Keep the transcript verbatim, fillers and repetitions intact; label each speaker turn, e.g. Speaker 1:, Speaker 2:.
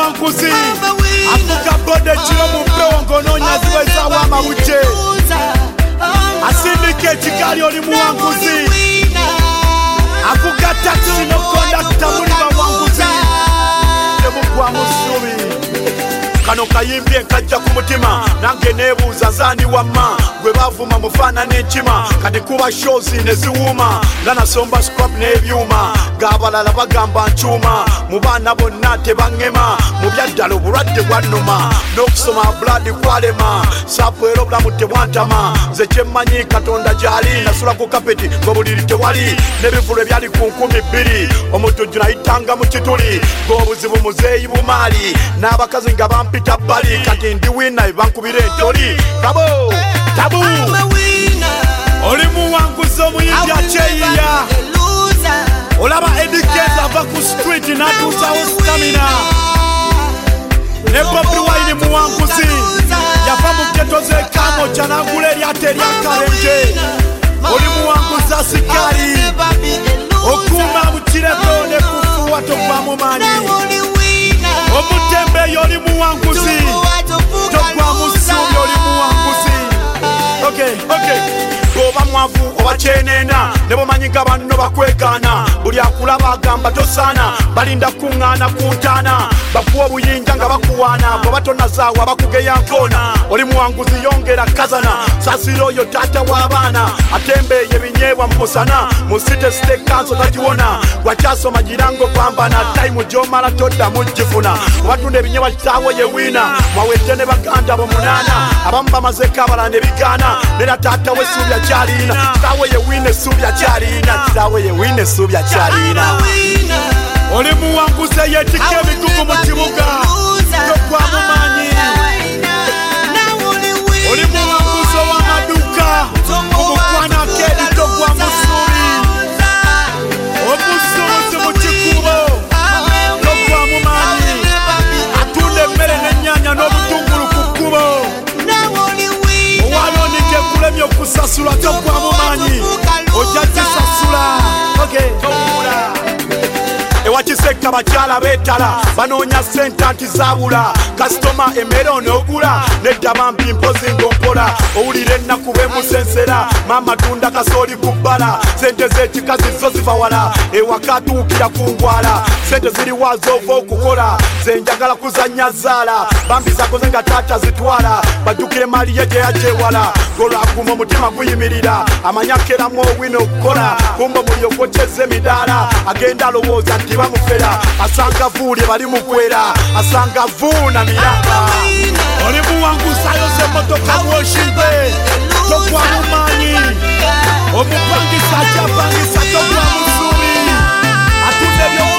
Speaker 1: muwanguzi avuga bode kiro mu mpewo ng'onoonya ziweza w'amabuje asindika ekigali oli muwanguzi avuga taxi no kondakita muli bawanguzi temugwa mu ssubi kano kayimbye nkajja ku mutima nange neebuuza nzaani wamma gwe baavuma mufaana n'enkima kati kuba shozi ne ziwuuma nga nasomba scrap n'ebyuma ng'abalala bagamba nkyuma mu baana bonna tebaŋŋema mu byaddala obulwadde bwannuma n'okusoma buladi kwalema saapu era obulamu tebwantama nze kyemmanyi katonda gy'ali nasula ku kapeti ng'obuliri tewali n'ebivulo ebyali ku nkumi bbiri omutujju nayitanga mu kituli ng'obuzibu muzeeyi bumaali n'abakazi nga bampita bbali kati ndi wina ebankubira entoli kabo tabu oli muwanguzi omuyimbi akyeyiya olaba edikeza ava ku street n'atuusawo stamina ne Bobi Wine muwanguzi yava mu geto z'ekamo kyanagula eryata eryakalenje oli muwanguzi asikali okuuma mu kireko ne kufuwa togwamu maanyi omutembeeyo oli muwanguzi togwamu ssuubi oli muwanguzi okay okay oba mwavu oba kyenena ne bomanyi nga banno bakwegaana buli akulaba agamba tosaana balinda kuŋŋaana ku ntaana bakuwa obuyinja nga bakuwaana bw'oba tonazaawa bakugeya nkoona oli muwanguzi yongera kazana saasira oyo taata w'abaana atembeeye binyeebwa mu musana mu site site kanso tagiwona wakyasoma girango pambana tayimu gy'omala toddamu gifuna obatunda ebinyeebwa kitaawo ye wiina mwawedde ne baganda bo munaana abamu bamazeko abalala ne bigaana nera taata we suubya kyalina kitaawe ye wiina essuubi akyalina kitaawe ye wiina essuubi akyalina oli muwanguzi eyeetikka emigugu mu kibuga togwamu maanyi oli muwanguzi ow'amaduuka omukwana akeedi togwamu ssuubi omusuubuzi mu kikubo togwamu maanyi atunda emmere n'ennyaanya n'obutungulu ku kkubo owalonike ekulemye okusasula togwamu maanyi ojja gisasula ewakiseka bakyala beetala banoonya sente anti zaabula kasitoma emmere onoogula nedda bampi mpozi ng'ompola owulira ennaku beemusensera maama tunda kasooli ku bbala sente z'ekikazi zo ziva wala ewaka atuukira ku ngwala sente ziriwa z'ova okukola ze njagala kuzannya zaala bambi zakoze nga taata zitwala bajjukire maliye gye yagyewala golwaguma omutima guyimirira amanyakeramu owina okukola kumba mulyokokyeza emidaala agenda alowooza nti bamufera asanga vuulye bali mukwera asanga vuuna miranga oli muwanguzi ayoza emmotoka bwoshibe togwamu maanyi omupangisa akyapangisa togwamu ssuubi atunda ebyo